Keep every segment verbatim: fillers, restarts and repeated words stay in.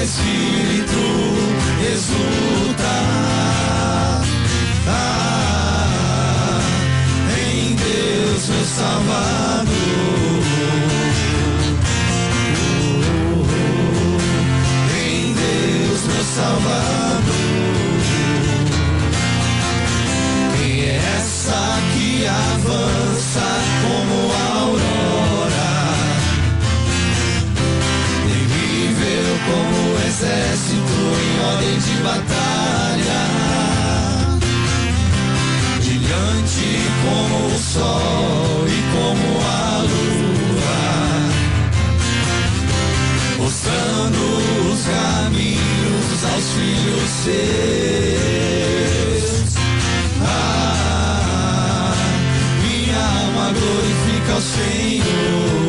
Espírito exulta. Ah, em Deus meu Salvador. Oh, em Deus meu Salvador. Quem é essa que avança como a aurora, terrível como um exército em ordem de batalha, brilhante como o sol e como a lua, mostrando os caminhos aos filhos seus. Ah, minha alma glorifica o Senhor.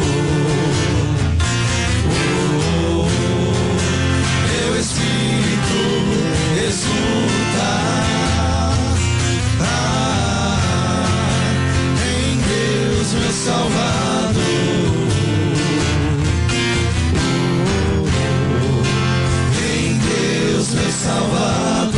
Oh, meu espírito exulta. Ah, em Deus meu Salvador. Oh, em Deus meu Salvador.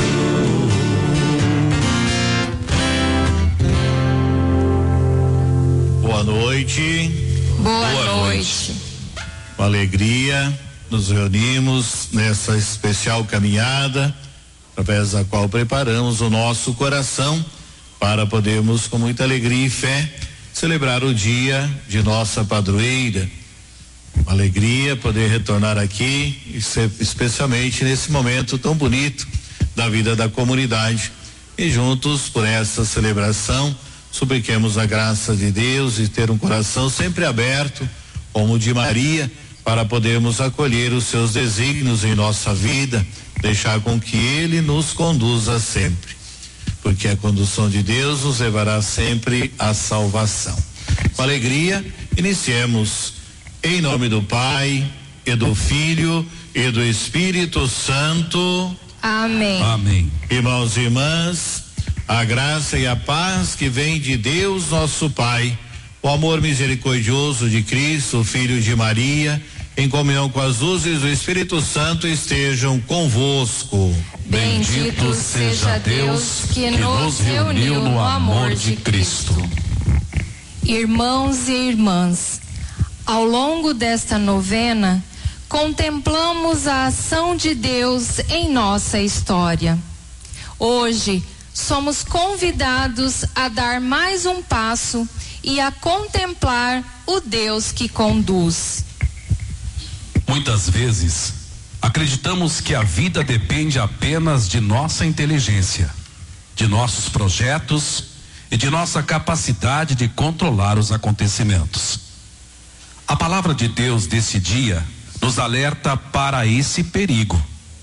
Boa noite. Boa, Boa noite. Com alegria, nos reunimos nessa especial caminhada, através da qual preparamos o nosso coração para podermos, com muita alegria e fé, celebrar o dia de nossa padroeira. Uma alegria poder retornar aqui, especialmente nesse momento tão bonito da vida da comunidade. E juntos, por essa celebração, supliquemos a graça de Deus e ter um coração sempre aberto, como o de Maria, para podermos acolher os seus desígnios em nossa vida, deixar com que Ele nos conduza sempre, porque a condução de Deus nos levará sempre à salvação. Com alegria, iniciemos em nome do Pai e do Filho e do Espírito Santo. Amém. Amém. Irmãos e irmãs, a graça e a paz que vem de Deus nosso Pai, o amor misericordioso de Cristo, Filho de Maria, em comunhão com as luzes do Espírito Santo, estejam convosco. Bendito seja Deus que nos reuniu no amor de Cristo. Irmãos e irmãs, ao longo desta novena, contemplamos a ação de Deus em nossa história. Hoje, somos convidados a dar mais um passo e a contemplar o Deus que conduz. Muitas vezes, acreditamos que a vida depende apenas de nossa inteligência, de nossos projetos e de nossa capacidade de controlar os acontecimentos. A palavra de Deus desse dia nos alerta para esse perigo.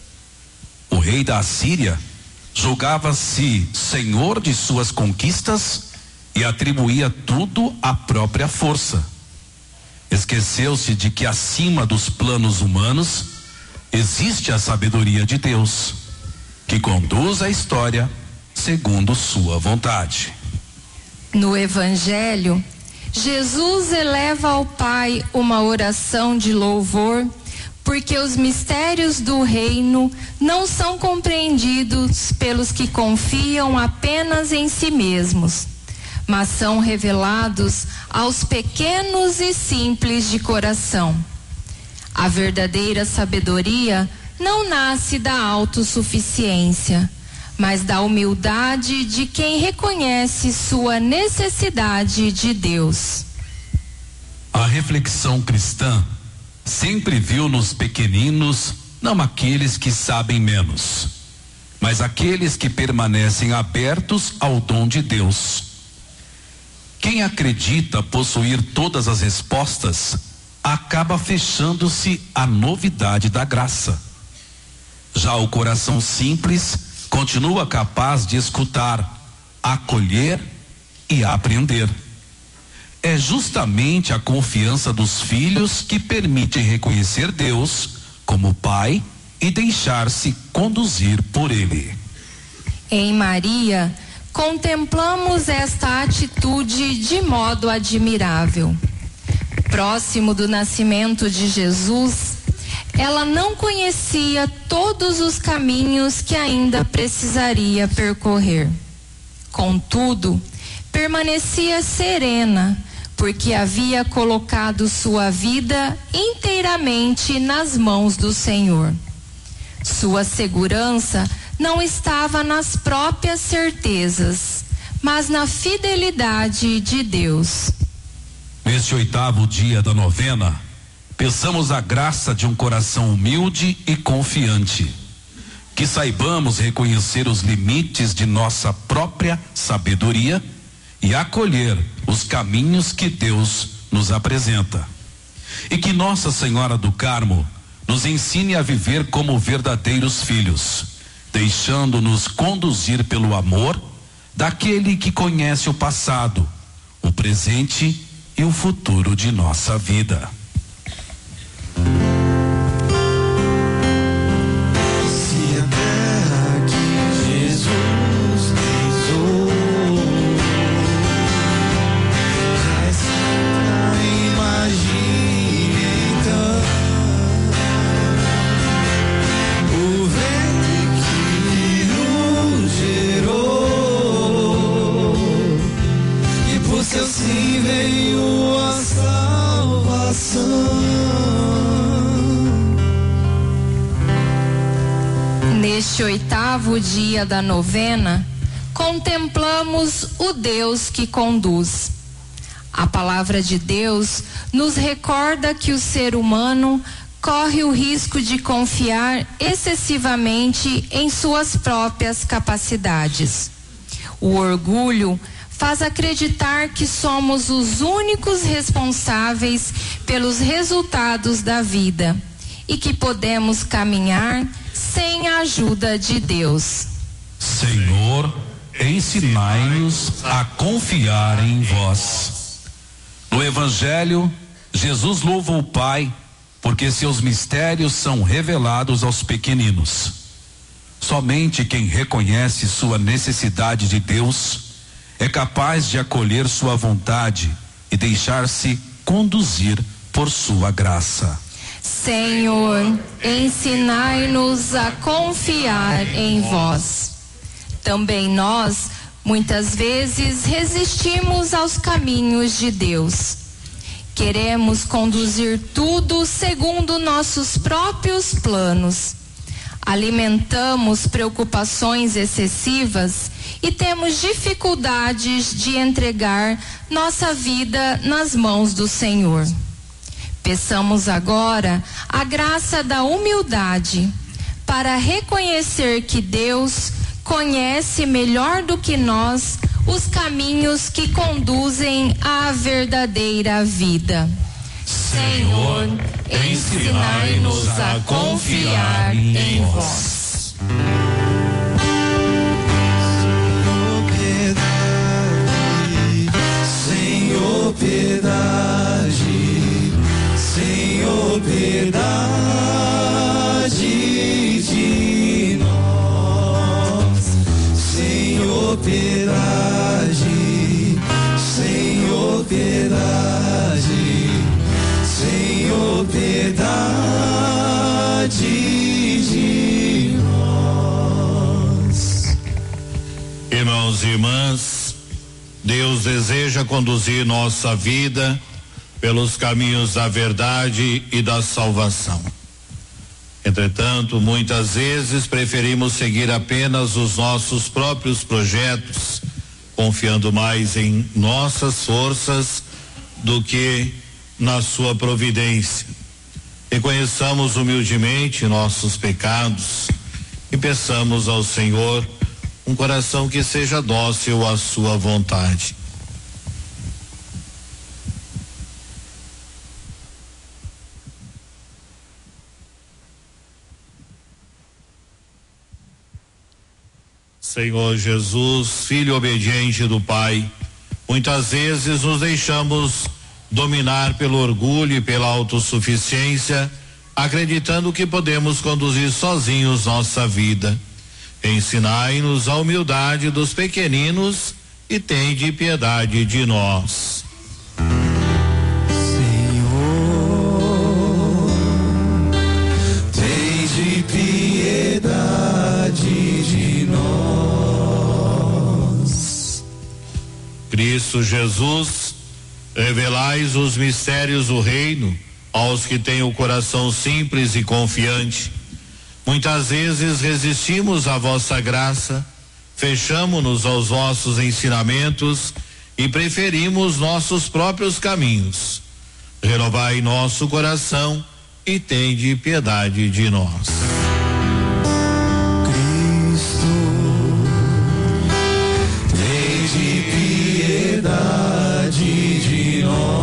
O rei da Assíria julgava-se senhor de suas conquistas e atribuía tudo à própria força. Esqueceu-se de que acima dos planos humanos existe a sabedoria de Deus, que conduz a história segundo sua vontade. No Evangelho, Jesus eleva ao Pai uma oração de louvor, porque os mistérios do reino não são compreendidos pelos que confiam apenas em si mesmos, mas são revelados aos pequenos e simples de coração. A verdadeira sabedoria não nasce da autossuficiência, mas da humildade de quem reconhece sua necessidade de Deus. A reflexão cristã sempre viu nos pequeninos não aqueles que sabem menos, mas aqueles que permanecem abertos ao dom de Deus. Quem acredita possuir todas as respostas acaba fechando-se à novidade da graça. Já o coração simples continua capaz de escutar, acolher e aprender. É justamente a confiança dos filhos que permite reconhecer Deus como Pai e deixar-se conduzir por Ele. Em Maria, contemplamos esta atitude de modo admirável. Próximo do nascimento de Jesus, ela não conhecia todos os caminhos que ainda precisaria percorrer. Contudo, permanecia serena, porque havia colocado sua vida inteiramente nas mãos do Senhor. Sua segurança não estava nas próprias certezas, mas na fidelidade de Deus. Neste oitavo dia da novena, peçamos a graça de um coração humilde e confiante, que saibamos reconhecer os limites de nossa própria sabedoria e acolher os caminhos que Deus nos apresenta. E que Nossa Senhora do Carmo nos ensine a viver como verdadeiros filhos, deixando-nos conduzir pelo amor daquele que conhece o passado, o presente e o futuro de nossa vida. Se a terra que Jesus pisou já está, imagine então o ventre que nos gerou, e por seu sim veio a salvação. Neste oitavo dia da novena, contemplamos o Deus que conduz. A palavra de Deus nos recorda que o ser humano corre o risco de confiar excessivamente em suas próprias capacidades. O orgulho faz acreditar que somos os únicos responsáveis pelos resultados da vida e que podemos caminhar sem a ajuda de Deus. Senhor, ensinai-nos a confiar em vós. No Evangelho, Jesus louva o Pai porque seus mistérios são revelados aos pequeninos. Somente quem reconhece sua necessidade de Deus é capaz de acolher sua vontade e deixar-se conduzir por sua graça. Senhor, ensinai-nos a confiar em vós. Também nós, muitas vezes, resistimos aos caminhos de Deus. Queremos conduzir tudo segundo nossos próprios planos. Alimentamos preocupações excessivas e temos dificuldades de entregar nossa vida nas mãos do Senhor. Peçamos agora a graça da humildade para reconhecer que Deus conhece melhor do que nós os caminhos que conduzem à verdadeira vida. Senhor, ensinai-nos a confiar em vós. Senhor, piedade, Senhor, piedade de nós. Senhor, piedade, Senhor, piedade, Senhor, piedade de nós. Irmãos e irmãs, Deus deseja conduzir nossa vida pelos caminhos da verdade e da salvação. Entretanto, muitas vezes preferimos seguir apenas os nossos próprios projetos, confiando mais em nossas forças do que na sua providência. Reconheçamos humildemente nossos pecados e peçamos ao Senhor um coração que seja dócil à sua vontade. Senhor Jesus, Filho obediente do Pai, muitas vezes nos deixamos dominar pelo orgulho e pela autossuficiência, acreditando que podemos conduzir sozinhos nossa vida. Ensinai-nos a humildade dos pequeninos e tende piedade de nós. Senhor, Cristo Jesus, revelais os mistérios do reino aos que têm o coração simples e confiante. Muitas vezes resistimos à vossa graça, fechamo-nos aos vossos ensinamentos e preferimos nossos próprios caminhos. Renovai nosso coração e tende piedade de nós. Cristo, tende piedade de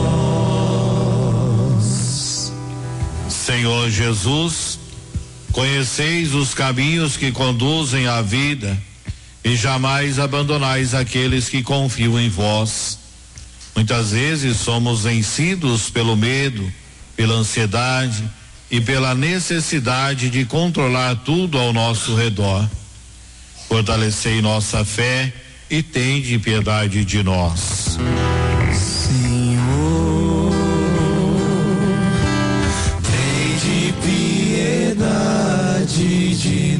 nós. Senhor Jesus, conheceis os caminhos que conduzem à vida e jamais abandonais aqueles que confiam em vós. Muitas vezes somos vencidos pelo medo, pela ansiedade e pela necessidade de controlar tudo ao nosso redor. Fortalecei nossa fé e tende piedade de nós. Senhor, tende piedade de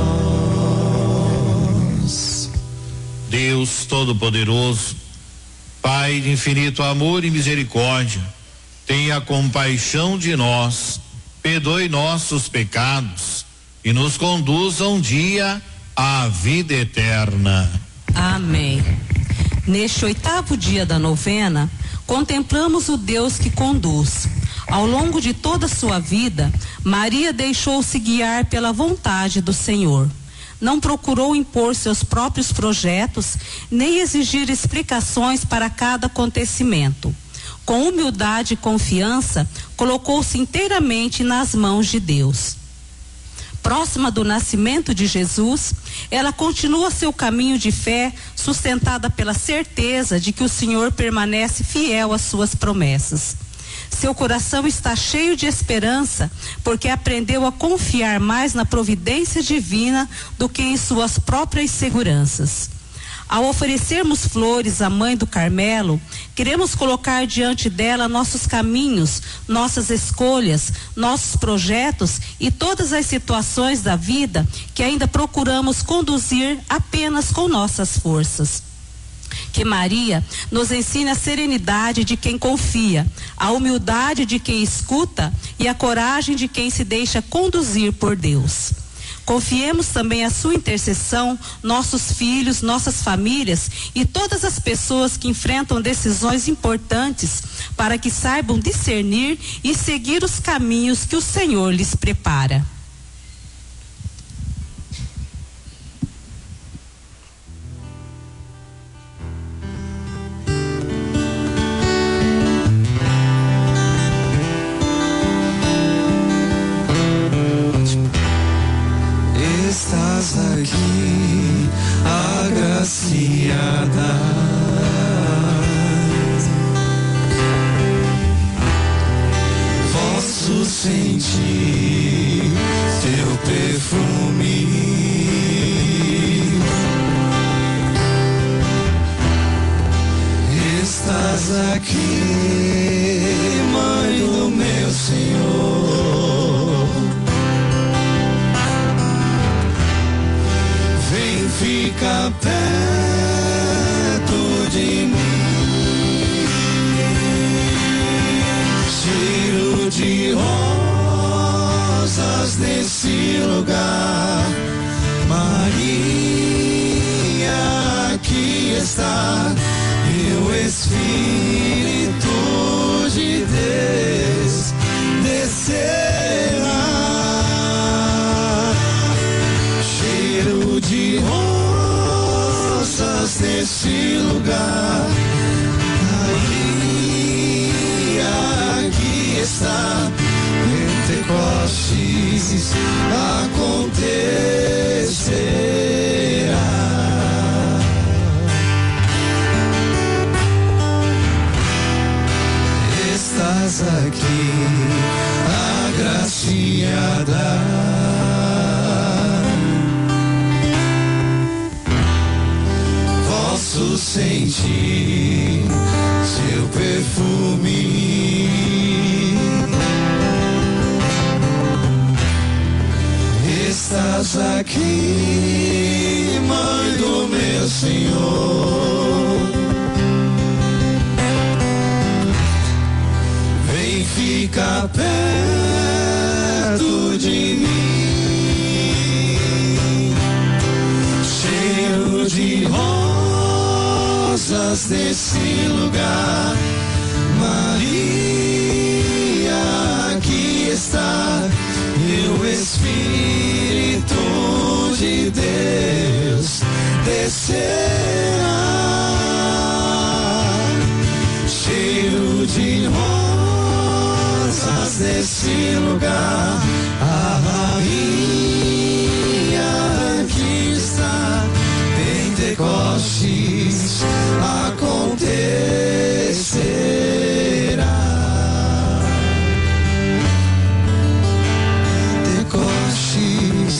nós. Deus Todo-Poderoso, Pai de infinito amor e misericórdia, tenha compaixão de nós, perdoe nossos pecados e nos conduza um dia à vida eterna. Amém. Neste oitavo dia da novena, contemplamos o Deus que conduz. Ao longo de toda a sua vida, Maria deixou-se guiar pela vontade do Senhor. Não procurou impor seus próprios projetos, nem exigir explicações para cada acontecimento. Com humildade e confiança, colocou-se inteiramente nas mãos de Deus. Próxima do nascimento de Jesus, ela continua seu caminho de fé, sustentada pela certeza de que o Senhor permanece fiel às suas promessas. Seu coração está cheio de esperança, porque aprendeu a confiar mais na providência divina do que em suas próprias seguranças. Ao oferecermos flores à Mãe do Carmelo, queremos colocar diante dela nossos caminhos, nossas escolhas, nossos projetos e todas as situações da vida que ainda procuramos conduzir apenas com nossas forças. Que Maria nos ensine a serenidade de quem confia, a humildade de quem escuta e a coragem de quem se deixa conduzir por Deus. Confiemos também a sua intercessão, nossos filhos, nossas famílias e todas as pessoas que enfrentam decisões importantes, para que saibam discernir e seguir os caminhos que o Senhor lhes prepara. Estás aqui, agraciada, posso sentir teu perfume, estás aqui, Mãe do meu Senhor. Fica perto de mim, cheiro de rosas nesse lugar. Maria, aqui está, e o Espírito de Deus descerá. Cheiro de rosas nesse lugar. Maria, aqui está, Pentecostes acontecerá. Estás aqui, agraciada, posso sentir seu perfume, estás aqui, Mãe do meu Senhor. fica perto de mim. Cheiro de rosas nesse lugar. Maria, aqui está e o Espírito de Deus descerá. Cheiro de rosas nesse lugar. A rainha aqui está. Pentecostes acontecerá. Pentecostes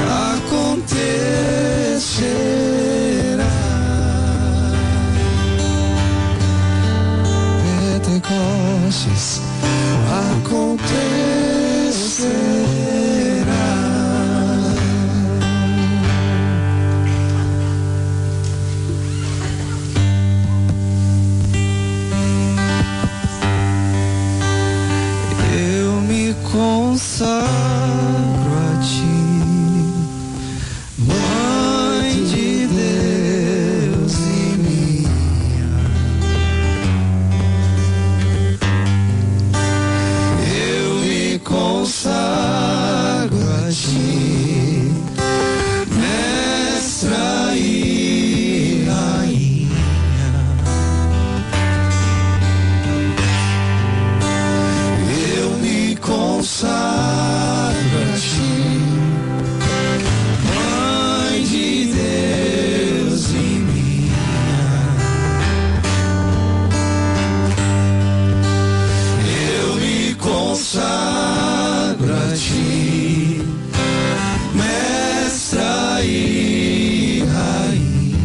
acontecerá. Pentecostes acontecerá. Eu me consagro a ti, Mãe de Deus e minha. Eu me consagro a ti, mestra e rainha. Eu me consagro a ti, Mãe de Deus e minha. Eu me consagro a ti, mestra e rainha.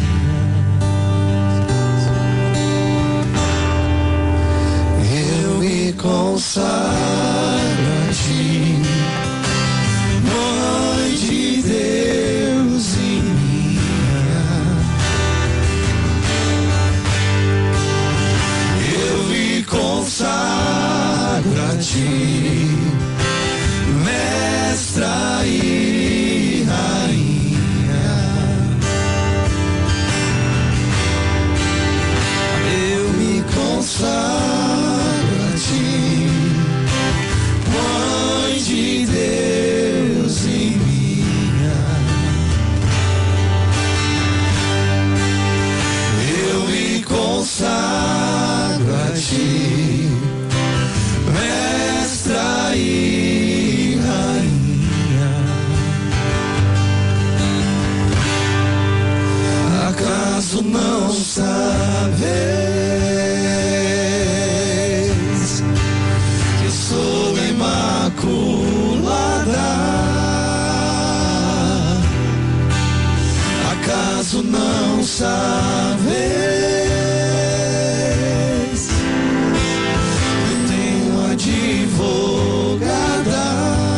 Eu me consagro a ti, Mãe de Deus e minha. Eu me consagro a ti, mestra e rainha. Eu me consagro a ti, Mãe de Deus e minha. Eu me consagro a ti, mestra e rainha. Acaso não sabeis que eu sou imaculada? Acaso não sabeis que eu tenho advogada?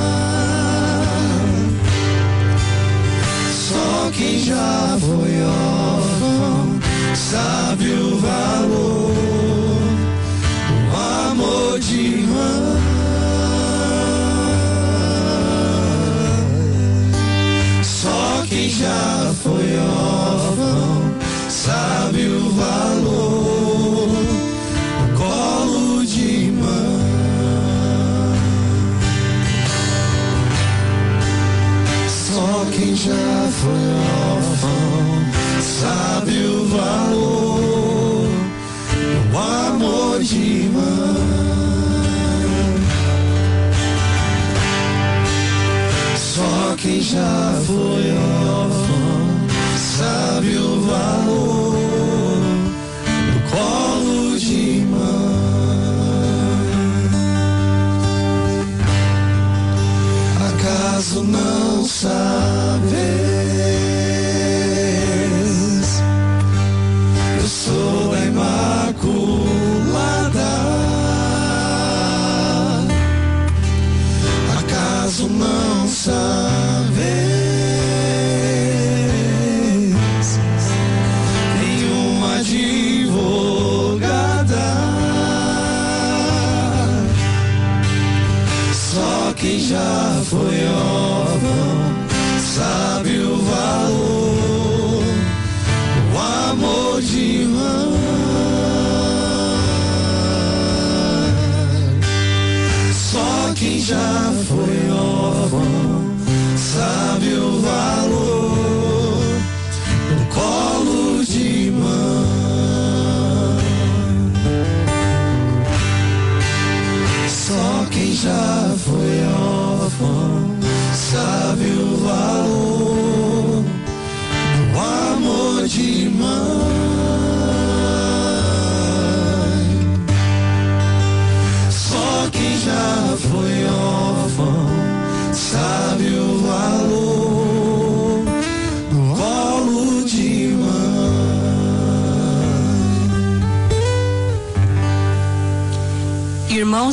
Só quem já foi órfão sabe o valor, o amor de irmã. Só quem já foi órfão sabe o valor, o colo de irmã. Só quem já foi órfão sabe o valor, o amor de irmã. Só quem já foi órfão sabe o valor, o colo de irmã. Acaso não sabeis? Eu sou a Imaculada. Acaso não sabeis? Nenhuma advogada.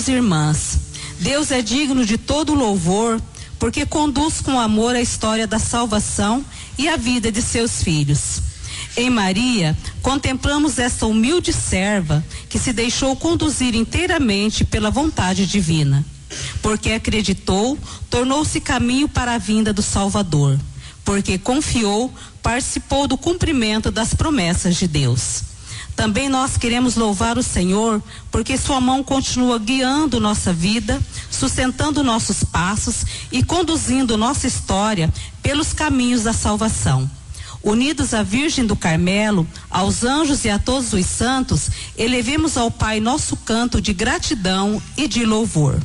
Irmãos e irmãs, Deus é digno de todo louvor, porque conduz com amor a história da salvação e a vida de seus filhos. Em Maria, contemplamos esta humilde serva que se deixou conduzir inteiramente pela vontade divina. Porque acreditou, tornou-se caminho para a vinda do Salvador. Porque confiou, participou do cumprimento das promessas de Deus. Também nós queremos louvar o Senhor, porque sua mão continua guiando nossa vida, sustentando nossos passos e conduzindo nossa história pelos caminhos da salvação. Unidos à Virgem do Carmelo, aos anjos e a todos os santos, elevemos ao Pai nosso canto de gratidão e de louvor.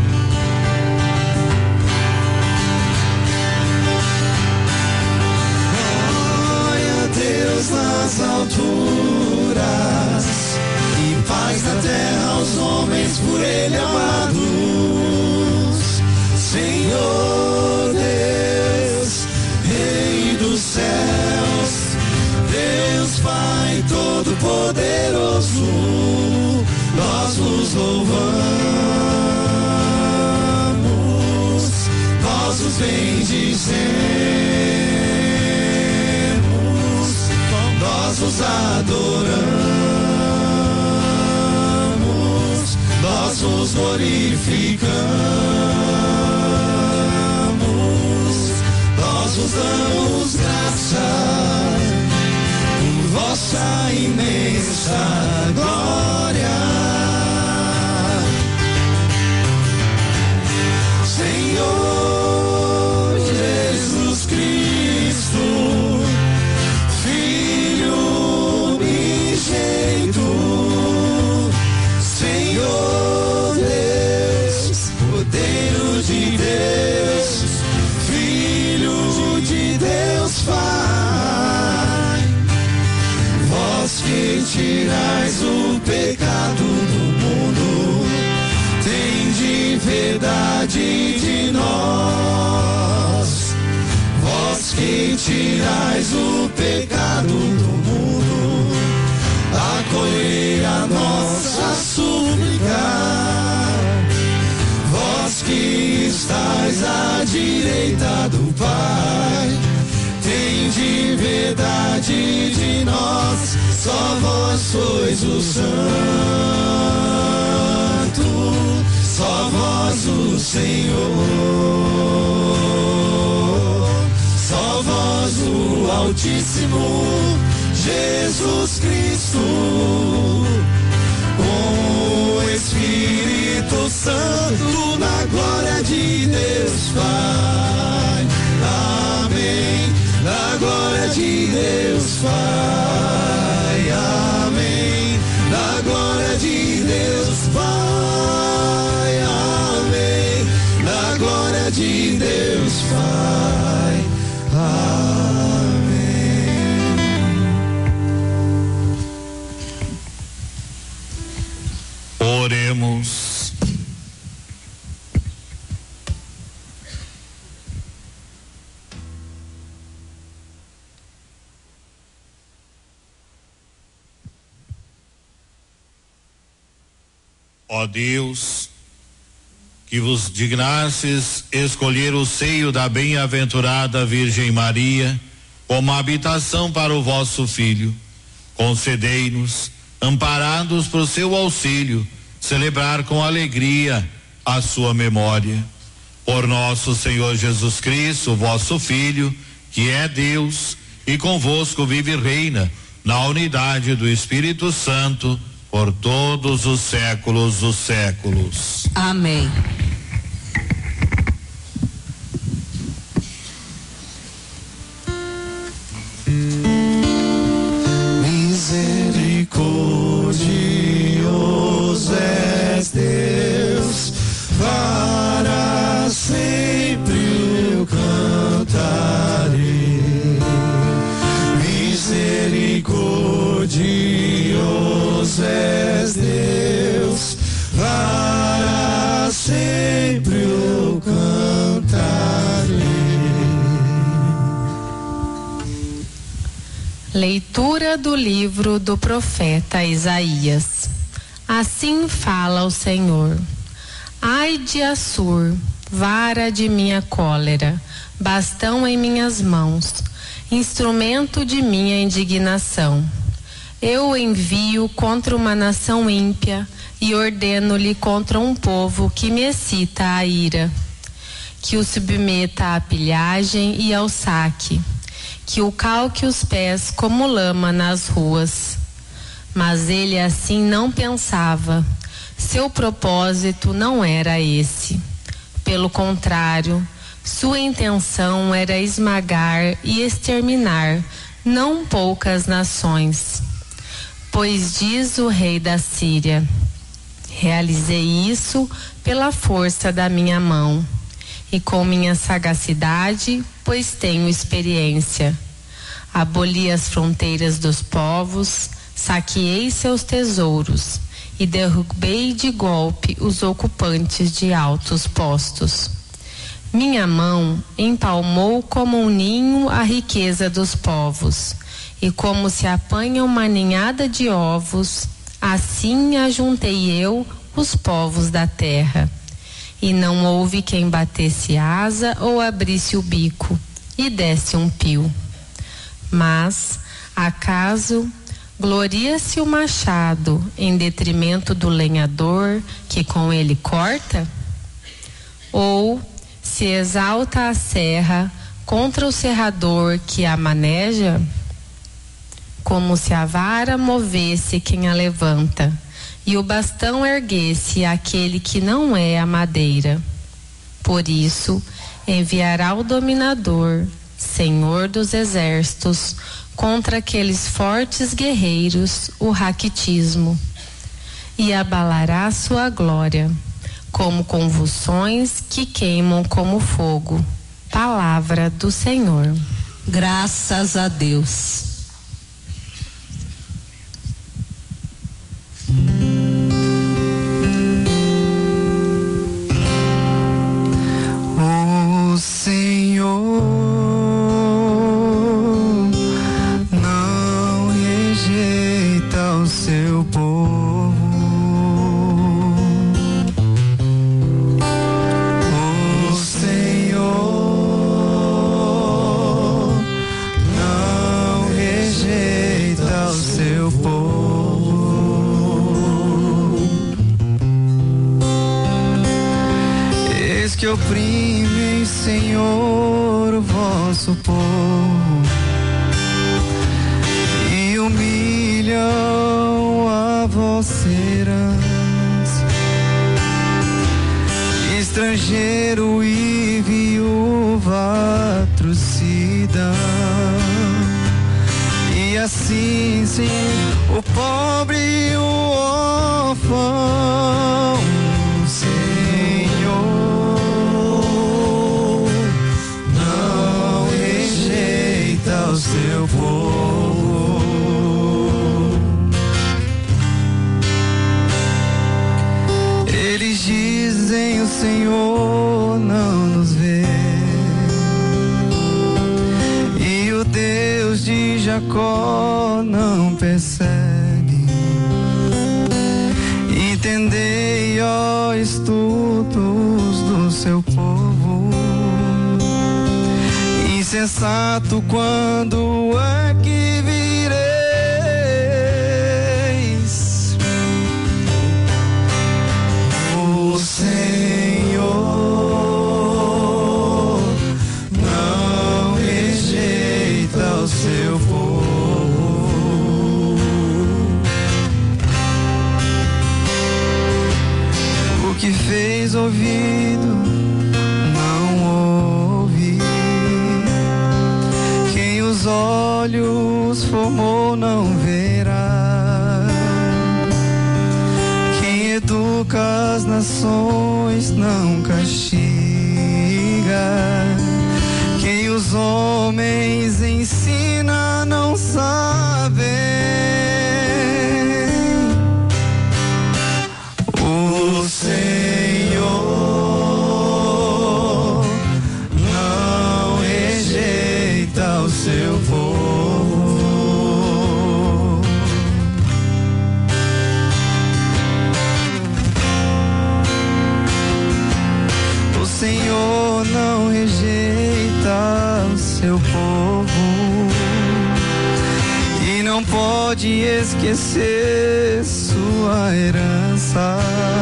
Glória a Deus nas alturas e paz na terra aos homens por Ele amados. Senhor Deus, Rei dos céus, Deus Pai Todo-Poderoso, nós vos louvamos, nós os bendizemos, nós os adoramos, nós os glorificamos, nós vos damos graça por vossa imensa glória. Senhor Jesus Cristo, Filho unigênito, Senhor Deus, Cordeiro de Deus, Filho de Deus Pai, vós que tirais o pecado do mundo, tende piedade de nós. Vós que tirais o pecado do mundo, acolhei a nossa súplica. Vós que estais à direita do Pai, tende piedade de nós. Só vós sois o Santo, só vós o Senhor, só vós o Altíssimo, Jesus Cristo, com o Espírito Santo, na glória de Deus Pai. Amém. Na glória de Deus Pai. Amém. Na glória de Deus Pai. Amém. Na glória de Deus Pai. Amém. Oremos. Ó Deus, que vos dignastes escolher o seio da bem-aventurada Virgem Maria como habitação para o vosso Filho, concedei-nos, amparados por seu auxílio, celebrar com alegria a sua memória. Por nosso Senhor Jesus Cristo, vosso Filho, que é Deus e convosco vive e reina na unidade do Espírito Santo, por todos os séculos dos séculos. Amém. Misericordioso és Deus, para sempre eu cantarei. Misericordioso és Deus, para sempre eu cantarei. Leitura do livro do profeta Isaías. Assim fala o Senhor: Ai de Assur, vara de minha cólera, bastão em minhas mãos, instrumento de minha indignação. Eu o envio contra uma nação ímpia e ordeno-lhe contra um povo que me excita a ira. Que o submeta à pilhagem e ao saque, que o calque os pés como lama nas ruas. Mas ele assim não pensava. Seu propósito não era esse. Pelo contrário, sua intenção era esmagar e exterminar não poucas nações. Pois diz o rei da Síria: realizei isso pela força da minha mão e com minha sagacidade, pois tenho experiência. Aboli as fronteiras dos povos, saqueei seus tesouros e derrubei de golpe os ocupantes de altos postos. Minha mão empalmou como um ninho a riqueza dos povos, e como se apanha uma ninhada de ovos, assim ajuntei eu os povos da terra. E não houve quem batesse asa ou abrisse o bico e desse um pio. Mas, acaso, gloria-se o machado em detrimento do lenhador que com ele corta? Ou se exalta a serra contra o serrador que a maneja? Como se a vara movesse quem a levanta e o bastão erguesse aquele que não é a madeira. Por isso, enviará o dominador, Senhor dos exércitos, contra aqueles fortes guerreiros, o raquitismo, e abalará sua glória, como convulsões que queimam como fogo. Palavra do Senhor. Graças a Deus. O Senhor não rejeita o seu povo. O Senhor não rejeita o seu povo. Eis que oprime, Senhor, o vosso povo e humilham a vossa herança. Estrangeiro e viúva trucidam, e assim sim o pobre e o órfão. O seu povo. Eles dizem: o Senhor não nos vê, e o Deus de Jacó não percebe. Entendei, ó estultos do seu povo, insensato, quando é que vireis? O Senhor não rejeita o seu povo. O que fez ouvido não ouve, os olhos formou não verá. Quem educa as nações não castiga. Quem os homens ensina não sabe. O Senhor não rejeita o seu povo. pode esquecer sua herança.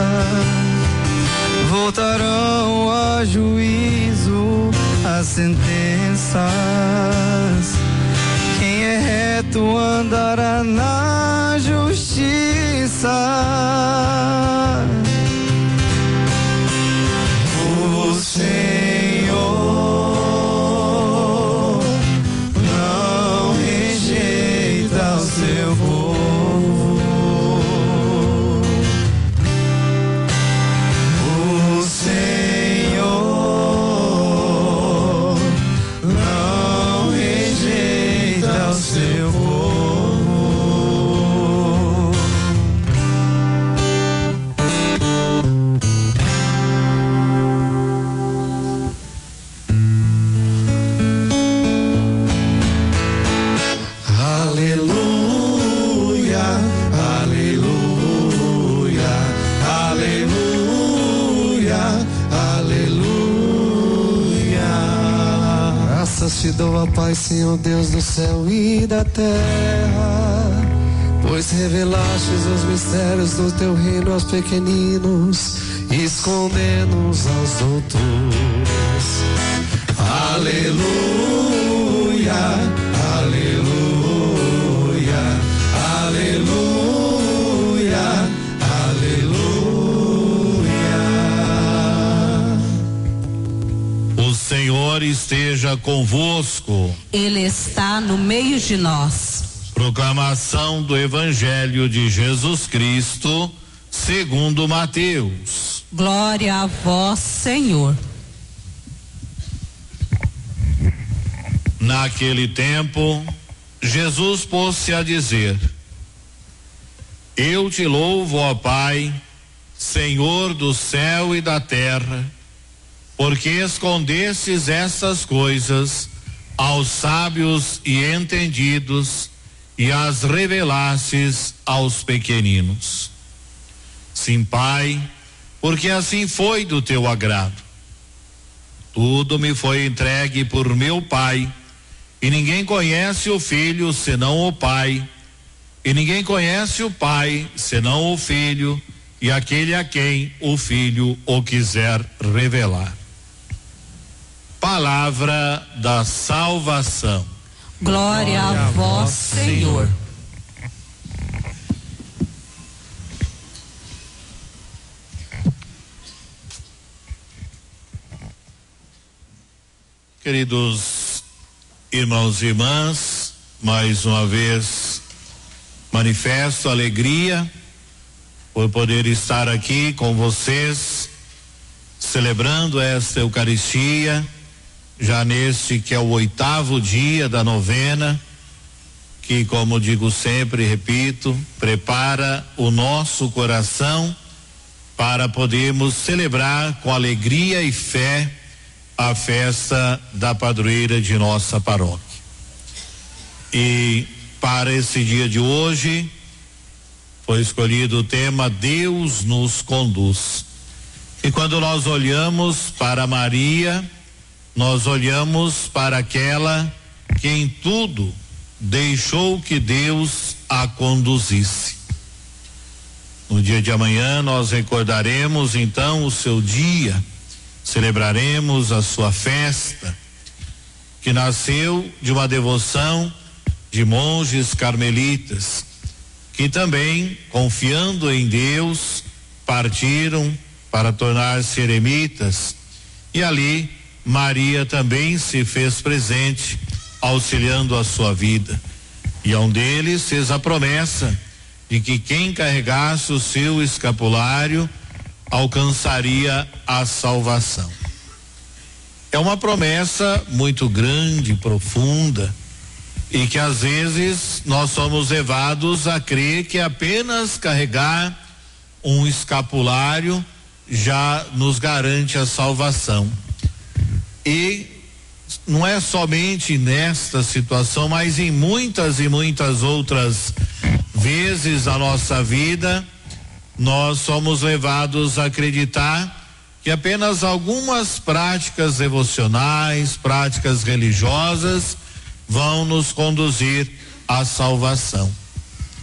Voltarão a juízo as sentenças. Quem é reto andará na justiça. O Senhor não rejeita o seu povo. O Senhor não rejeita o seu povo. Aleluia, aleluia, aleluia, aleluia. Graças te dou a paz, Senhor Deus do céu e da terra, pois revelastes os mistérios do teu reino aos pequeninos, escondendo-os aos doutos. Aleluia, aleluia, aleluia, aleluia. O Senhor esteja convosco. Ele está no meio de nós. Proclamação do Evangelho de Jesus Cristo, segundo Mateus. Glória a vós, Senhor. Naquele tempo, Jesus pôs-se a dizer: Eu te louvo, ó Pai, Senhor do céu e da terra, porque escondestes estas coisas aos sábios e entendidos e as revelastes aos pequeninos. Sim, Pai, porque assim foi do teu agrado. Tudo me foi entregue por meu Pai, e ninguém conhece o Filho senão o Pai, e ninguém conhece o Pai senão o Filho, e aquele a quem o Filho o quiser revelar. Palavra da salvação. Glória, Glória a vós, Senhor. Queridos irmãos e irmãs, mais uma vez manifesto alegria por poder estar aqui com vocês, celebrando esta Eucaristia, já neste que é o oitavo dia da novena, que, como digo sempre, repito, prepara o nosso coração para podermos celebrar com alegria e fé a festa da padroeira de nossa paróquia. E para esse dia de hoje foi escolhido o tema Deus nos conduz. E quando nós olhamos para Maria, nós olhamos para aquela que em tudo deixou que Deus a conduzisse. No dia de amanhã nós recordaremos então o seu dia, celebraremos a sua festa, que nasceu de uma devoção de monges carmelitas, que também, confiando em Deus, partiram para tornar-se eremitas, e ali Maria também se fez presente, auxiliando a sua vida. E a um deles fez a promessa de que quem carregasse o seu escapulário alcançaria a salvação. É uma promessa muito grande, profunda, e que às vezes nós somos levados a crer que apenas carregar um escapulário já nos garante a salvação. E não é somente nesta situação, mas em muitas e muitas outras vezes da nossa vida, nós somos levados a acreditar que apenas algumas práticas devocionais, práticas religiosas, vão nos conduzir à salvação.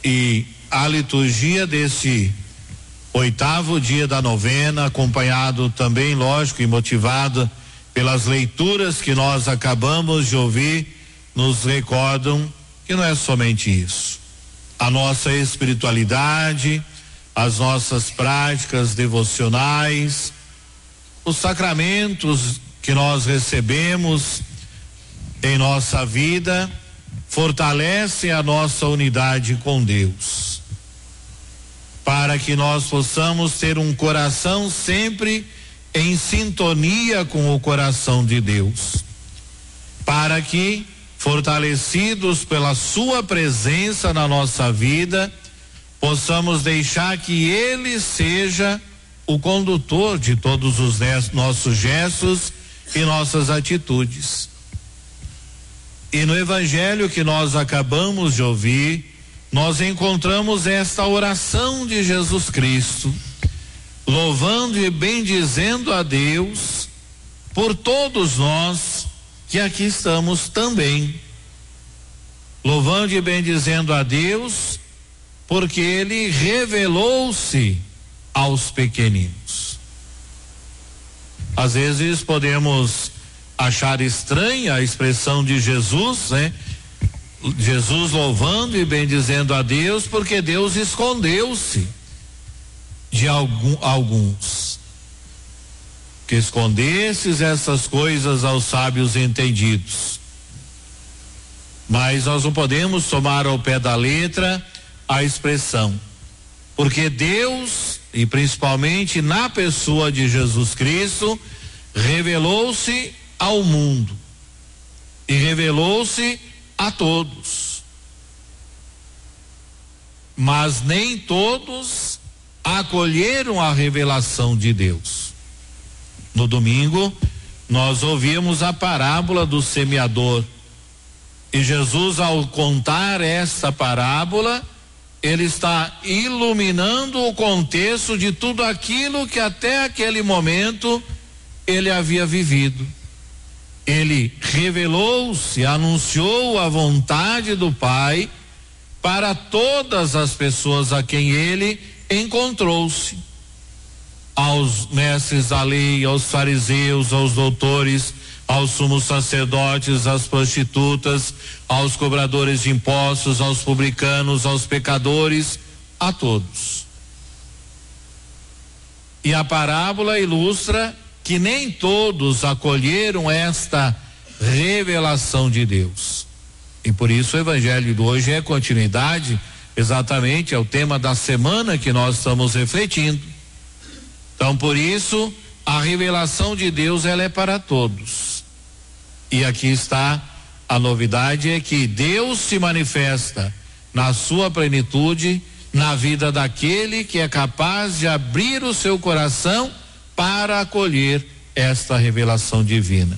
e a liturgia desse oitavo dia da novena, acompanhado também, lógico, e motivado pelas leituras que nós acabamos de ouvir, nos recordam que não é somente isso. A nossa espiritualidade, as nossas práticas devocionais, os sacramentos que nós recebemos em nossa vida fortalecem a nossa unidade com Deus, para que nós possamos ter um coração sempre em sintonia com o coração de Deus, para que, fortalecidos pela sua presença na nossa vida, possamos deixar que Ele seja o condutor de todos os nossos gestos e nossas atitudes. E no evangelho que nós acabamos de ouvir, nós encontramos esta oração de Jesus Cristo, louvando e bendizendo a Deus por todos nós que aqui estamos também. Louvando e bendizendo a Deus porque Ele revelou-se aos pequeninos. Às vezes podemos achar estranha a expressão de Jesus, né? Jesus louvando e bendizendo a Deus porque Deus escondeu-se de algum, alguns. Que escondesses essas coisas aos sábios entendidos. Mas nós não podemos tomar ao pé da letra a expressão, porque Deus, e principalmente na pessoa de Jesus Cristo, revelou-se ao mundo e revelou-se a todos, mas nem todos acolheram a revelação de Deus. No domingo nós ouvimos a parábola do semeador, e Jesus, ao contar essa parábola, ele está iluminando o contexto de tudo aquilo que até aquele momento ele havia vivido. Ele revelou-se, anunciou a vontade do Pai para todas as pessoas a quem ele encontrou-se. Aos mestres da lei, aos fariseus, aos doutores, aos sumos sacerdotes, às prostitutas, aos cobradores de impostos, aos publicanos, aos pecadores, a todos. E a parábola ilustra que nem todos acolheram esta revelação de Deus. E por isso o evangelho de hoje é continuidade, exatamente, é o tema da semana que nós estamos refletindo. Então, por isso, a revelação de Deus, ela é para todos. E aqui está a novidade, é que Deus se manifesta na sua plenitude na vida daquele que é capaz de abrir o seu coração para acolher esta revelação divina.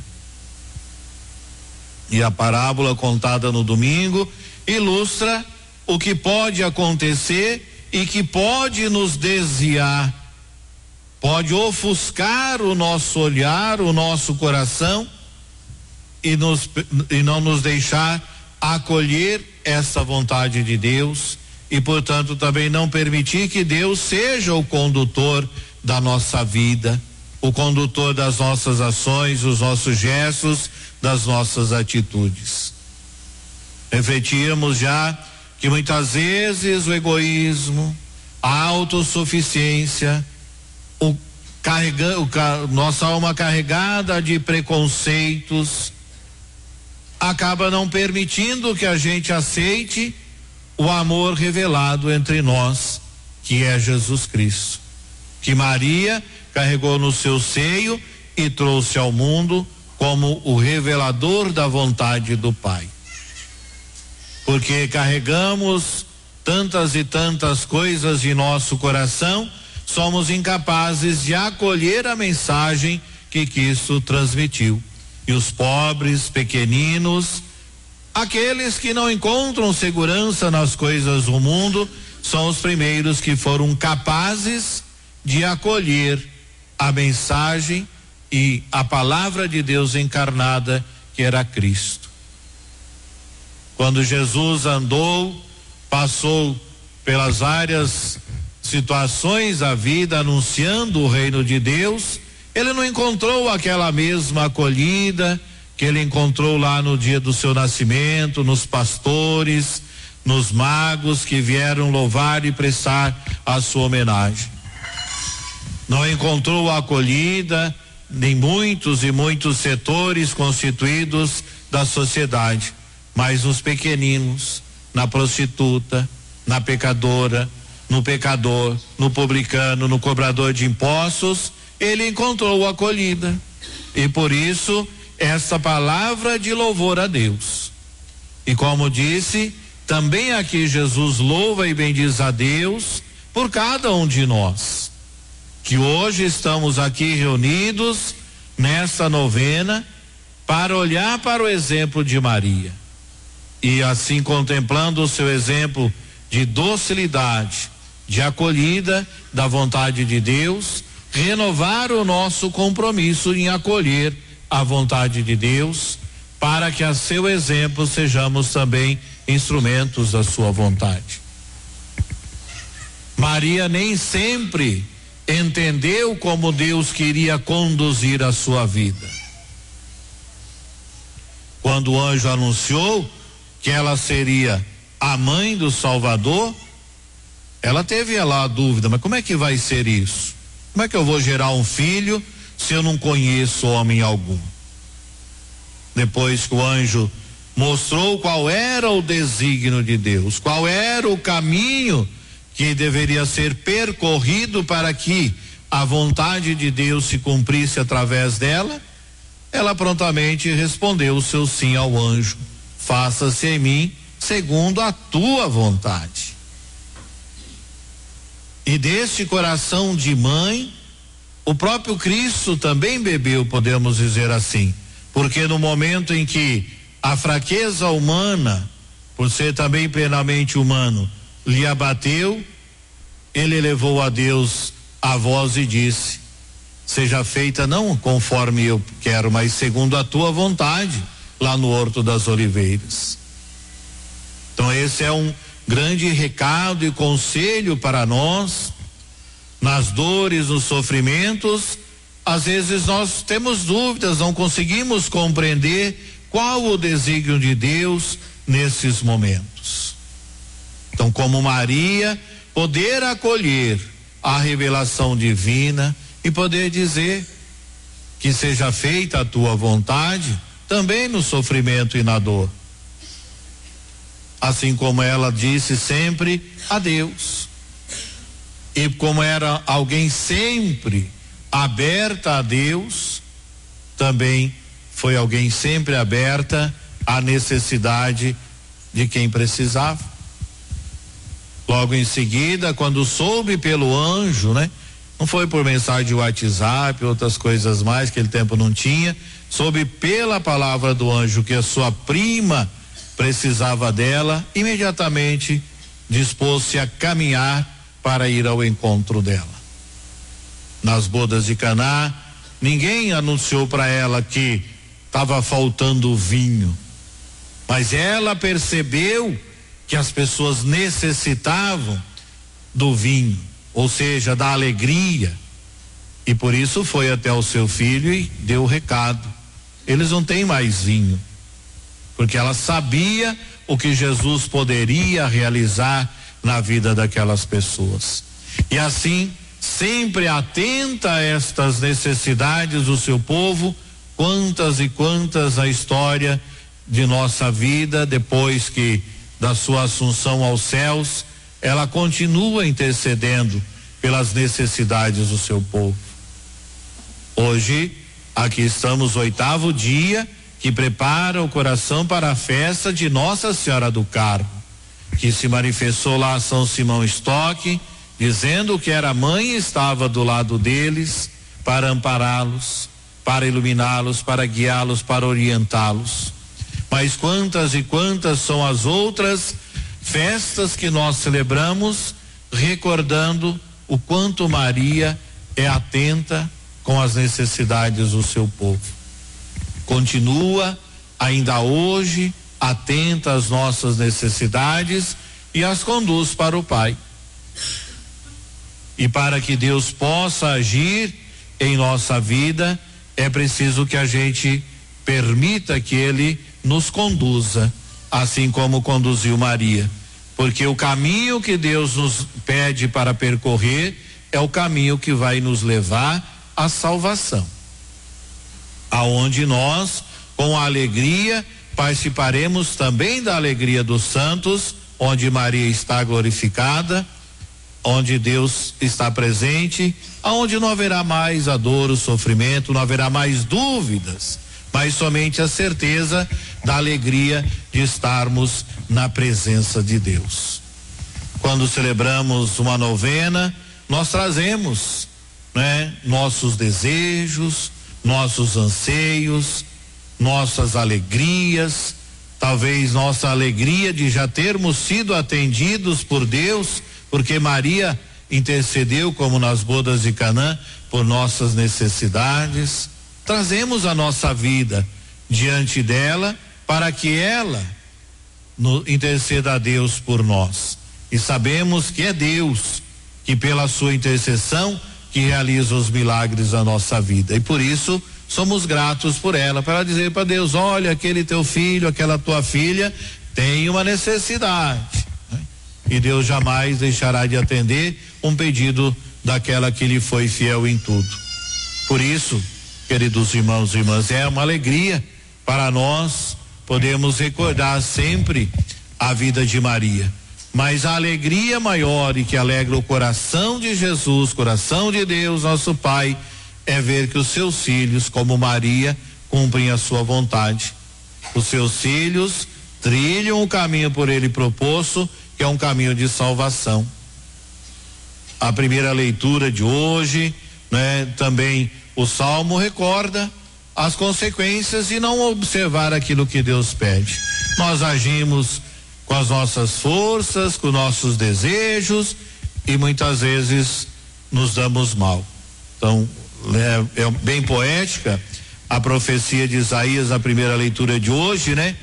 E a parábola contada no domingo ilustra o que pode acontecer e que pode nos desviar, pode ofuscar o nosso olhar, o nosso coração e, nos, e não nos deixar acolher essa vontade de Deus e, portanto, também não permitir que Deus seja o condutor da nossa vida, o condutor das nossas ações, dos nossos gestos, das nossas atitudes. Refletíamos já que muitas vezes o egoísmo, a autossuficiência, o carrega, o, nossa alma carregada de preconceitos acaba não permitindo que a gente aceite o amor revelado entre nós, que é Jesus Cristo, que Maria carregou no seu seio e trouxe ao mundo como o revelador da vontade do Pai. Porque carregamos tantas e tantas coisas em nosso coração, somos incapazes de acolher a mensagem que Cristo transmitiu. E os pobres, pequeninos, aqueles que não encontram segurança nas coisas do mundo, são os primeiros que foram capazes de acolher a mensagem e a palavra de Deus encarnada, que era Cristo. Quando Jesus andou, passou pelas várias situações da vida, anunciando o reino de Deus, ele não encontrou aquela mesma acolhida que ele encontrou lá no dia do seu nascimento, nos pastores, nos magos que vieram louvar e prestar a sua homenagem. Não encontrou acolhida em muitos e muitos setores constituídos da sociedade, mas nos pequeninos, na prostituta, na pecadora, no pecador, no publicano, no cobrador de impostos, ele encontrou acolhida. E por isso, essa palavra de louvor a Deus. E como disse, também aqui Jesus louva e bendiz a Deus por cada um de nós, que hoje estamos aqui reunidos nesta novena para olhar para o exemplo de Maria. E assim, contemplando o seu exemplo de docilidade, de acolhida da vontade de Deus, renovar o nosso compromisso em acolher a vontade de Deus, para que a seu exemplo sejamos também instrumentos da sua vontade. Maria nem sempre entendeu como Deus queria conduzir a sua vida. Quando o anjo anunciou que ela seria a mãe do Salvador, ela teve lá a dúvida, mas como é que vai ser isso? Como é que eu vou gerar um filho se eu não conheço homem algum? Depois que o anjo mostrou qual era o desígnio de Deus, qual era o caminho que deveria ser percorrido para que a vontade de Deus se cumprisse através dela, ela prontamente respondeu o seu sim ao anjo: faça-se em mim segundo a tua vontade. E deste coração de mãe, o próprio Cristo também bebeu, podemos dizer assim, porque no momento em que a fraqueza humana, por ser também plenamente humano, lhe abateu, ele elevou a Deus a voz e disse: seja feita não conforme eu quero, mas segundo a tua vontade, lá no Horto das Oliveiras. Então esse é um grande recado e conselho para nós, nas dores, nos sofrimentos. Às vezes nós temos dúvidas, não conseguimos compreender qual o desígnio de Deus nesses momentos. Então, como Maria, poder acolher a revelação divina e poder dizer que seja feita a tua vontade também no sofrimento e na dor. Assim como ela disse sempre a Deus, e como era alguém sempre aberta a Deus, também foi alguém sempre aberta à necessidade de quem precisava. Logo em seguida, quando soube pelo anjo, né? Não foi por mensagem de WhatsApp, outras coisas mais, que aquele tempo não tinha, soube pela palavra do anjo que a sua prima precisava dela, imediatamente dispôs-se a caminhar para ir ao encontro dela. Nas bodas de Caná, ninguém anunciou para ela que estava faltando vinho, mas ela percebeu que as pessoas necessitavam do vinho, ou seja, da alegria, e por isso foi até o seu filho e deu o recado: eles não têm mais vinho, porque ela sabia o que Jesus poderia realizar na vida daquelas pessoas. E assim, sempre atenta a estas necessidades do seu povo, quantas e quantas a história de nossa vida, depois que da sua assunção aos céus, ela continua intercedendo pelas necessidades do seu povo. Hoje, aqui estamos, oitavo dia, que prepara o coração para a festa de Nossa Senhora do Carmo, que se manifestou lá a São Simão Stock, dizendo que era mãe e estava do lado deles para ampará-los, para iluminá-los, para guiá-los, para orientá-los. Mas quantas e quantas são as outras festas que nós celebramos, recordando o quanto Maria é atenta com as necessidades do seu povo. Continua ainda hoje atenta às nossas necessidades e as conduz para o Pai. E para que Deus possa agir em nossa vida, é preciso que a gente permita que Ele nos conduza, assim como conduziu Maria. Porque o caminho que Deus nos pede para percorrer é o caminho que vai nos levar à salvação. Aonde nós, com alegria, participaremos também da alegria dos santos, onde Maria está glorificada, onde Deus está presente, aonde não haverá mais a dor, o sofrimento, não haverá mais dúvidas, mas somente a certeza da alegria de estarmos na presença de Deus. Quando celebramos uma novena, nós trazemos, né, nossos desejos, nossos anseios, nossas alegrias, talvez nossa alegria de já termos sido atendidos por Deus, porque Maria intercedeu, como nas bodas de Canaã, por nossas necessidades. Trazemos a nossa vida diante dela para que ela no, interceda a Deus por nós. E sabemos que é Deus que, pela sua intercessão, que realiza os milagres da nossa vida. E por isso somos gratos por ela, para dizer para Deus: olha, aquele teu filho, aquela tua filha tem uma necessidade, né? E Deus jamais deixará de atender um pedido daquela que lhe foi fiel em tudo. Por isso, queridos irmãos e irmãs, é uma alegria para nós podemos recordar sempre a vida de Maria. Mas a alegria maior e que alegra o coração de Jesus, coração de Deus, nosso Pai, é ver que os seus filhos, como Maria, cumprem a sua vontade. Os seus filhos trilham o caminho por ele proposto, que é um caminho de salvação. A primeira leitura de hoje, né, também o Salmo recorda as consequências de não observar aquilo que Deus pede. Nós agimos com as nossas forças, com nossos desejos, e muitas vezes nos damos mal. Então, é, é bem poética a profecia de Isaías, a primeira leitura de hoje, né?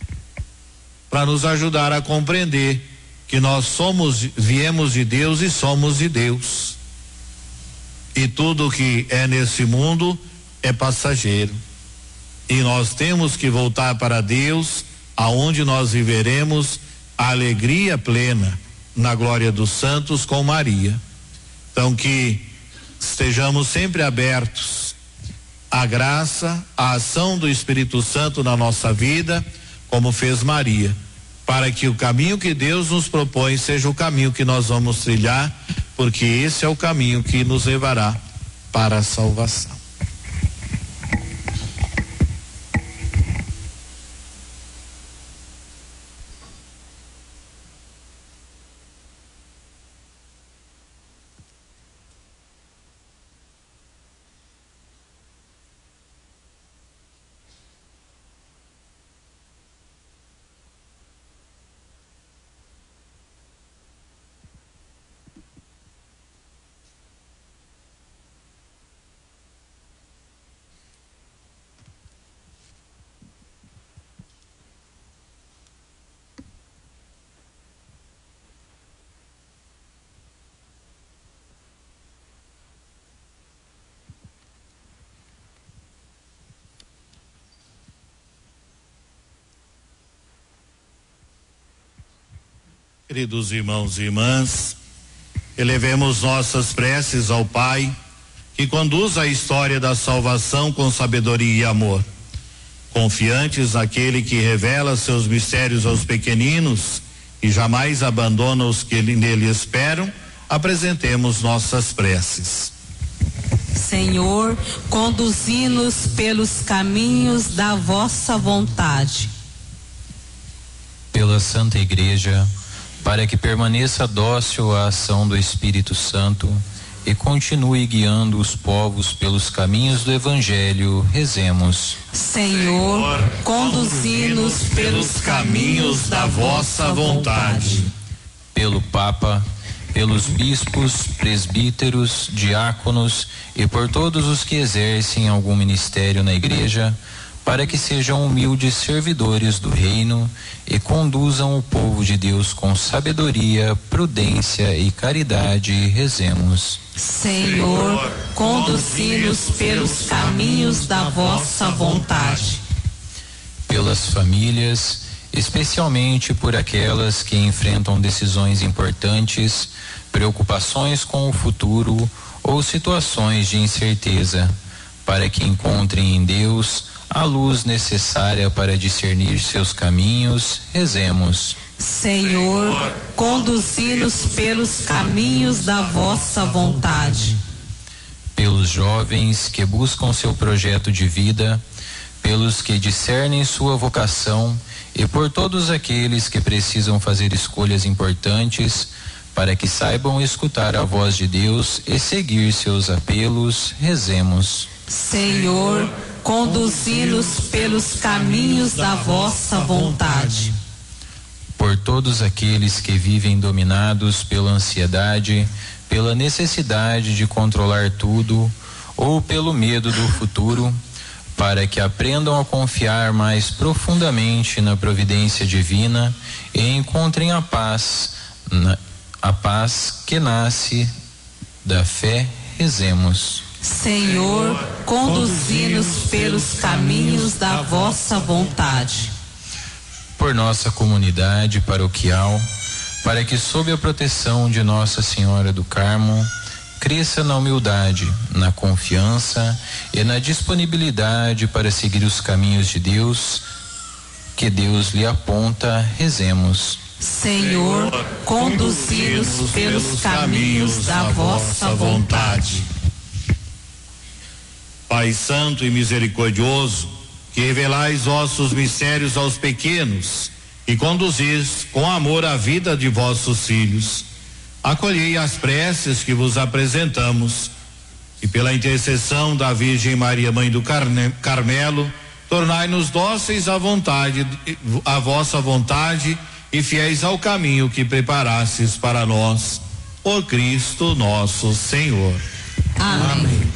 Para nos ajudar a compreender que nós somos, viemos de Deus e somos de Deus. E tudo que é nesse mundo é passageiro. E nós temos que voltar para Deus, aonde nós viveremos a alegria plena na glória dos santos com Maria. Então, que estejamos sempre abertos à graça, à ação do Espírito Santo na nossa vida, como fez Maria, para que o caminho que Deus nos propõe seja o caminho que nós vamos trilhar, porque esse é o caminho que nos levará para a salvação. Queridos irmãos e irmãs, elevemos nossas preces ao Pai, que conduz a história da salvação com sabedoria e amor. Confiantes naquele que revela seus mistérios aos pequeninos e jamais abandona os que nele esperam, apresentemos nossas preces. Senhor, conduzi-nos pelos caminhos da vossa vontade. Pela Santa Igreja, para que permaneça dócil à ação do Espírito Santo e continue guiando os povos pelos caminhos do Evangelho, rezemos. Senhor, conduzi-nos pelos caminhos da vossa vontade. Pelo Papa, pelos bispos, presbíteros, diáconos e por todos os que exercem algum ministério na Igreja, para que sejam humildes servidores do reino e conduzam o povo de Deus com sabedoria, prudência e caridade. Rezemos. Senhor, conduzi-nos pelos caminhos da vossa vontade. Pelas famílias, especialmente por aquelas que enfrentam decisões importantes, preocupações com o futuro ou situações de incerteza, para que encontrem em Deus a luz necessária para discernir seus caminhos. Rezemos. Senhor, conduzi-nos pelos caminhos da vossa vontade. Pelos jovens que buscam seu projeto de vida, pelos que discernem sua vocação e por todos aqueles que precisam fazer escolhas importantes, para que saibam escutar a voz de Deus e seguir seus apelos. Rezemos. Senhor, conduzi-nos pelos caminhos da vossa vontade. Por todos aqueles que vivem dominados pela ansiedade, pela necessidade de controlar tudo ou pelo medo do futuro, para que aprendam a confiar mais profundamente na providência divina e encontrem a paz, na, a paz que nasce da fé. Rezemos. Senhor, conduzi-nos pelos caminhos da vossa vontade. Por nossa comunidade paroquial, para que sob a proteção de Nossa Senhora do Carmo, cresça na humildade, na confiança e na disponibilidade para seguir os caminhos de Deus, que Deus lhe aponta. Rezemos. Senhor, conduzi-nos pelos caminhos da vossa vontade. Pai Santo e Misericordioso, que revelais vossos mistérios aos pequenos e conduzis com amor a vida de vossos filhos, acolhei as preces que vos apresentamos e pela intercessão da Virgem Maria, Mãe do Carne, Carmelo, tornai-nos dóceis à vontade, à vossa vontade e fiéis ao caminho que preparastes para nós, por Cristo nosso Senhor. Amém. Amém.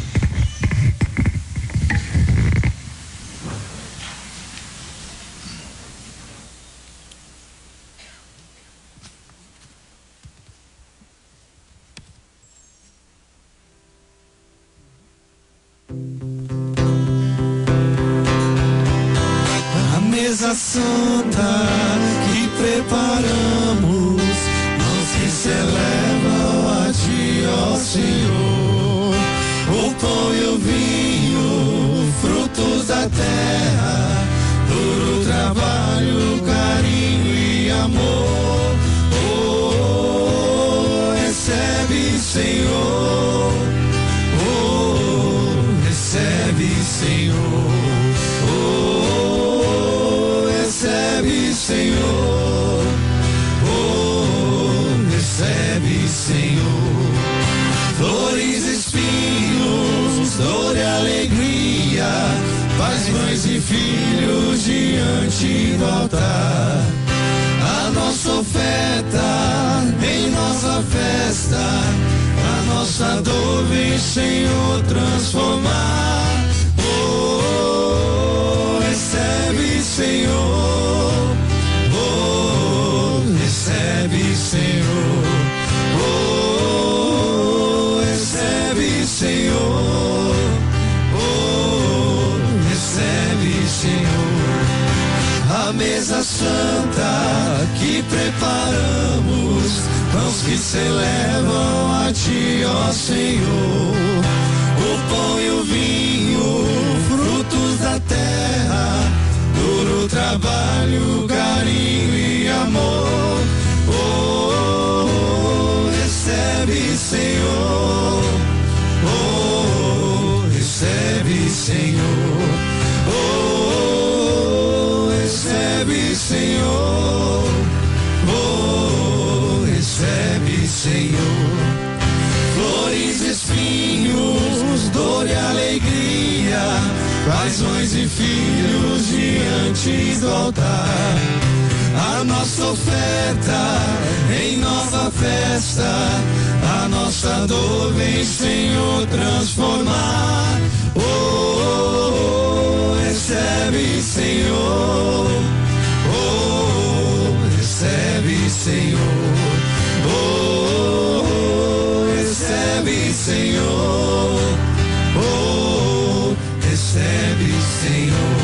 A mesa santa que preparamos, mãos que se elevam a ti, ó Senhor. O pão e o vinho, frutos da terra, duro trabalho, carinho e amor. Oh, recebe, Senhor. Oh, recebe, Senhor. Oh, recebe, Senhor. Oh, recebe, Senhor. Flores, espinhos, dor e alegria, pais, mães e filhos diante do altar. A nossa oferta em nossa festa, a nossa dor vem, Senhor, transformar. Oh, recebe, Senhor. Oh, recebe, Senhor. Oh, recebe, Senhor. Oh, recebe, Senhor. A mesa santa que preparamos, pães que se elevam a ti, ó Senhor. O pão e o vinho, frutos da terra, duro trabalho, carinho e amor. Oh, recebe, Senhor. Oh, recebe, Senhor. Oh, recebe, Senhor. Oh, recebe, Senhor. Flores, espinhos, dor e alegria, pais, mães e filhos diante do altar. A nossa oferta em nova festa, a nossa dor vem, Senhor, transformar. Oh, recebe, Senhor. Oh, recebe, Senhor. Oh, recebe, Senhor. Oh, recebe, Senhor.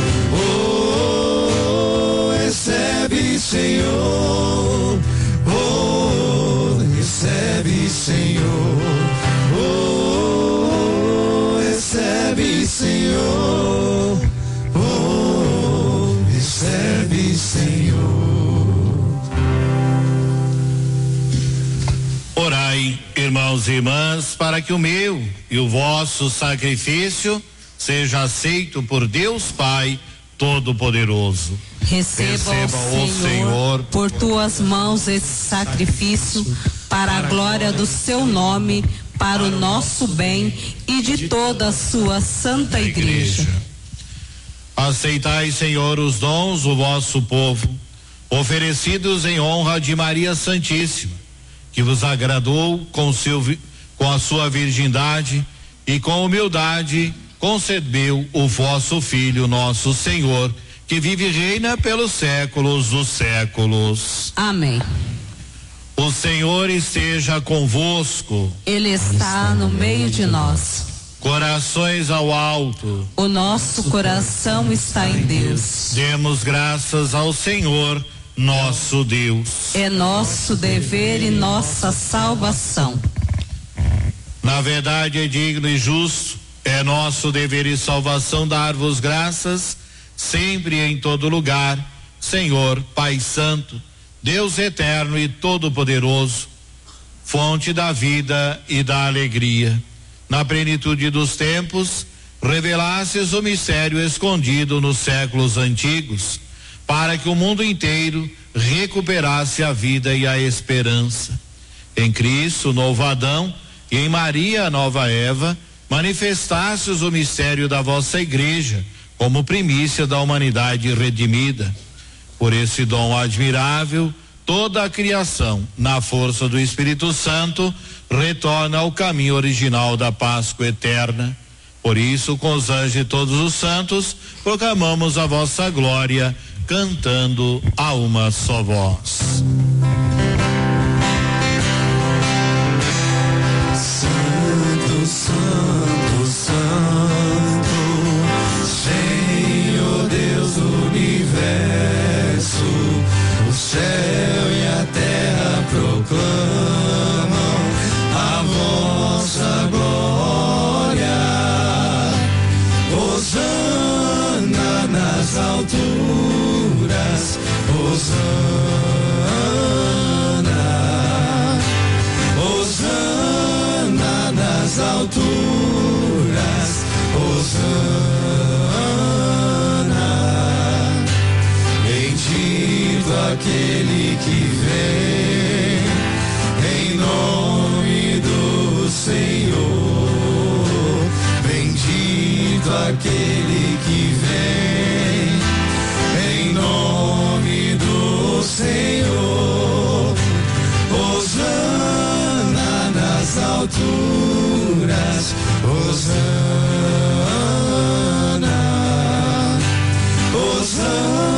Oh, recebe, Senhor. Oh, recebe, Senhor. Oh, recebe, Senhor. Oh, recebe, Senhor. Orai, irmãos e irmãs, para que o meu e o vosso sacrifício seja aceito por Deus Pai Todo-Poderoso. Receba, Receba ó o Senhor, Senhor por tuas mãos esse sacrifício para a glória do seu nome, para o nosso bem e de toda a sua santa igreja. Aceitai, Senhor, os dons do vosso povo, oferecidos em honra de Maria Santíssima, que vos agradou com, seu, com a sua virgindade e com humildade concebeu o vosso Filho, nosso Senhor, que vive e reina pelos séculos dos séculos. Amém. O Senhor esteja convosco. Ele está no meio de nós. Corações ao alto. O nosso coração está em Deus. Demos graças ao Senhor, nosso Deus. É nosso dever e nossa salvação. Na verdade é digno e justo, é nosso dever e salvação dar-vos graças, sempre e em todo lugar, Senhor, Pai Santo, Deus eterno e todo-poderoso, fonte da vida e da alegria. Na plenitude dos tempos, revelastes o mistério escondido nos séculos antigos, para que o mundo inteiro recuperasse a vida e a esperança. Em Cristo, novo Adão, e em Maria, nova Eva, manifestastes o mistério da vossa igreja, como primícia da humanidade redimida. Por esse dom admirável, toda a criação, na força do Espírito Santo, retorna ao caminho original da Páscoa eterna. Por isso, com os anjos e todos os santos, proclamamos a vossa glória, cantando a uma só voz. Santo, Santo, Santo, Senhor Deus do universo, o céu e a terra proclamam a vossa glória. Hosana nas alturas, Hosana, Hosana nas alturas, Hosana, bendito aquele que vem em nome do Senhor, bendito aquele que vem em nome do Senhor, Hosana nas alturas, Hosana.